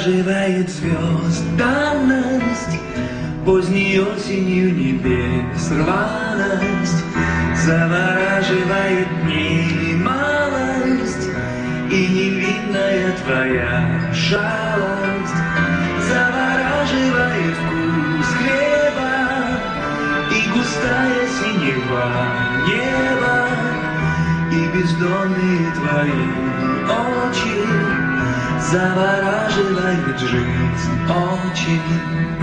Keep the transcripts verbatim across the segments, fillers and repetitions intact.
завораживает звезд данность, поздней осенью небес рваность, завораживает дней малость и невинная твоя шалость, завораживает вкус хлеба и густая синева неба, и бездонные твои очи завораживает жизнь очень.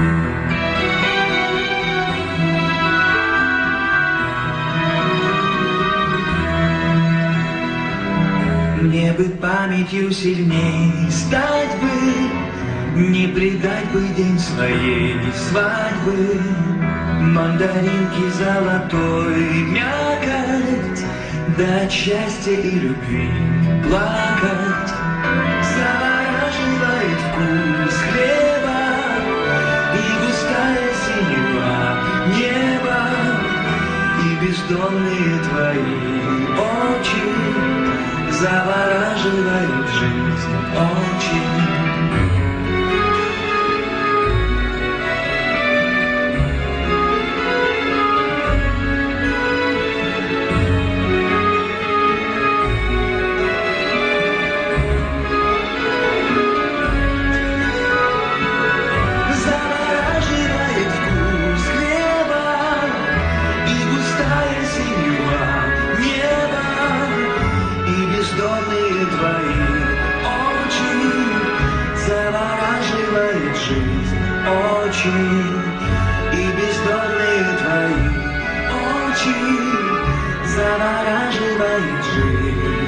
Мне бы памятью сильней стать бы, не предать бы день своей свадьбы, мандаринки золотой мякоть, дать счастья и любви плакать, завораживает вкус хлеба и густая синева неба, и бездонные твои очи завораживает жизнь очень. Завораживает вкус хлеба и густая синева неба, бездонные твои очи завораживает жизнь очень, и бездонные твои очи завораживает жизнь.